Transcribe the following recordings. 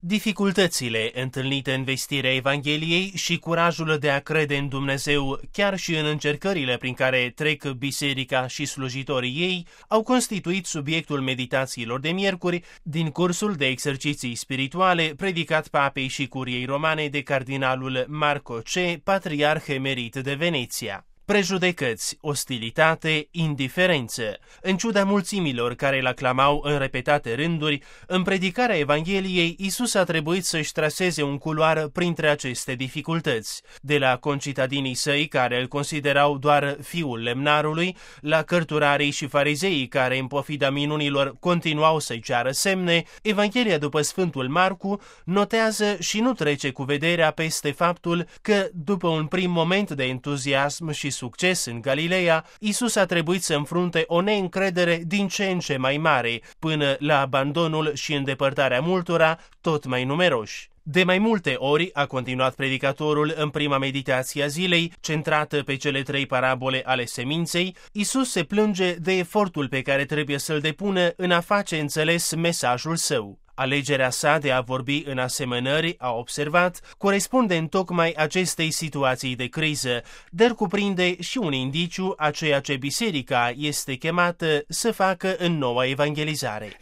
Dificultățile întâlnite în vestirea Evangheliei și curajul de a crede în Dumnezeu, chiar și în încercările prin care trec biserica și slujitorii ei, au constituit subiectul meditațiilor de miercuri din cursul de exerciții spirituale predicat papei și curiei romane de cardinalul Marco C., patriarh emerit de Veneția. Prejudecăți, ostilitate, indiferență. În ciuda mulțimilor care îl aclamau în repetate rânduri, în predicarea Evangheliei, Iisus a trebuit să-și traseze un culoar printre aceste dificultăți. De la concitadinii săi, care îl considerau doar fiul lemnarului, la cărturarii și farizeii care, în pofida minunilor, continuau să-i ceară semne, Evanghelia după Sfântul Marcu notează și nu trece cu vederea peste faptul că, după un prim moment de entuziasm și succes în Galileea, Iisus a trebuit să înfrunte o neîncredere din ce în ce mai mare, până la abandonul și îndepărtarea multora, tot mai numeroși. De mai multe ori, a continuat predicatorul în prima meditație a zilei, centrată pe cele 3 parabole ale seminței, Iisus se plânge de efortul pe care trebuie să-l depună în a face înțeles mesajul său. Alegerea sa de a vorbi în asemănări, a observat, corespunde întocmai acestei situații de criză, dar cuprinde și un indiciu a ceea ce biserica este chemată să facă în noua evangelizare.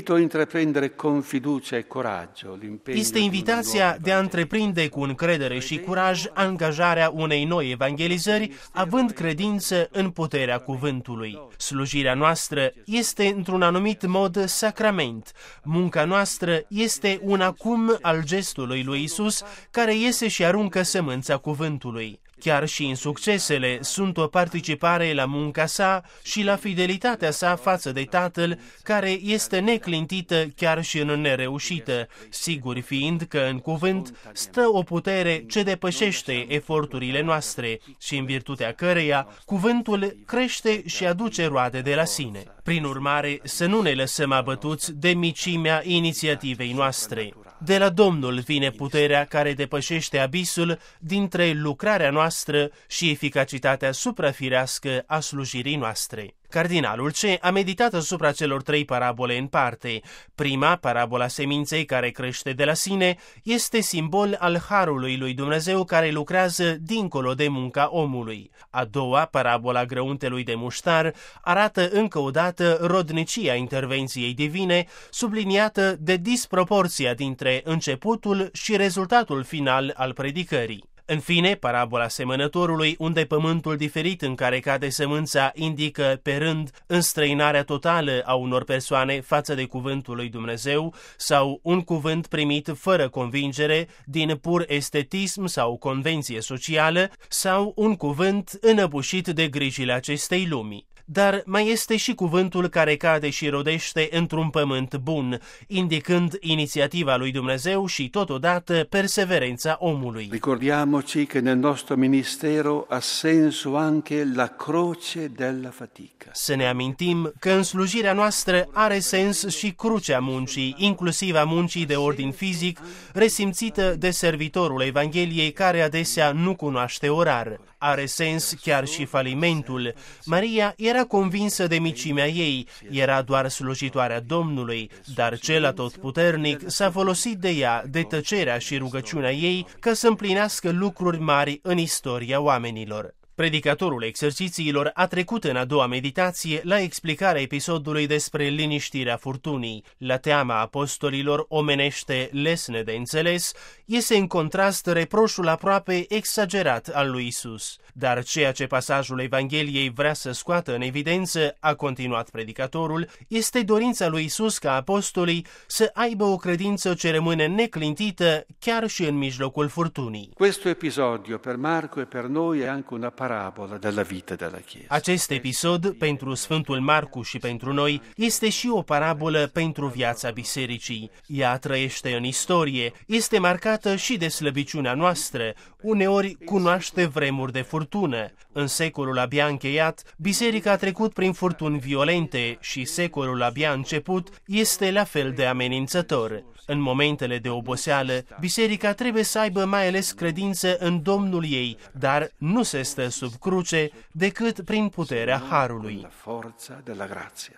Este invitația de a întreprinde cu încredere și curaj angajarea unei noi evangelizări, având credință în puterea cuvântului. Slujirea noastră este într-un anumit mod sacrament. Munca noastră este un acum al gestului lui Iisus care iese și aruncă sămânța cuvântului. Chiar și insuccesele sunt o participare la munca sa și la fidelitatea sa față de Tatăl, care este neclintită chiar și în nereușită, sigur fiind că în cuvânt stă o putere ce depășește eforturile noastre și în virtutea căreia cuvântul crește și aduce roade de la sine. Prin urmare, să nu ne lăsăm abătuți de micimea inițiativei noastre. De la Domnul vine puterea care depășește abisul dintre lucrarea noastră și eficacitatea suprafirească a slujirii noastre. Cardinalul C. a meditat asupra celor 3 parabole în parte. Prima, parabola seminței care crește de la sine, este simbol al harului lui Dumnezeu care lucrează dincolo de munca omului. A doua, parabola grăuntelui de muștar, arată încă o dată rodnicia intervenției divine, subliniată de disproporția dintre începutul și rezultatul final al predicării. În fine, parabola semănătorului, unde pământul diferit în care cade sămânța indică pe rând înstrăinarea totală a unor persoane față de cuvântul lui Dumnezeu sau un cuvânt primit fără convingere din pur estetism sau convenție socială sau un cuvânt înăbușit de grijile acestei lumi. Dar mai este și cuvântul care cade și rodește într-un pământ bun, indicând inițiativa lui Dumnezeu și totodată perseverența omului. Ricordiamoci che nel nostro ministero ha senso anche la croce della fatica. Să ne amintim că în slujirea noastră are sens și crucea muncii, inclusiv a muncii de ordin fizic, resimțită de servitorul Evangheliei care adesea nu cunoaște orar. Are sens chiar și falimentul. Maria era convinsă de micimea ei, era doar slujitoarea Domnului, dar cel atotputernic s-a folosit de ea, de tăcerea și rugăciunea ei, ca să împlinească lucruri mari în istoria oamenilor. Predicatorul exercițiilor a trecut în a doua meditație la explicarea episodului despre liniștirea furtunii. La teama apostolilor omenește lesne de înțeles, iese în contrast reproșul aproape exagerat al lui Iisus. Dar ceea ce pasajul Evangheliei vrea să scoată în evidență, a continuat predicatorul, este dorința lui Iisus ca apostolii să aibă o credință ce rămâne neclintită chiar și în mijlocul furtunii. Questo episodio per Marco e per noi è anche una parabola della vita della Chiesa. Acest episod, pentru Sfântul Marcu și pentru noi, este și o parabolă pentru viața bisericii. Ea trăiește în istorie, este marcată și de slăbiciunea noastră, uneori cunoaște vremuri de furtună. În secolul abia încheiat, biserica a trecut prin furtuni violente și secolul abia început este la fel de amenințător. În momentele de oboseală, biserica trebuie să aibă mai ales credință în Domnul ei, dar nu se stă sub cruce decât prin puterea harului.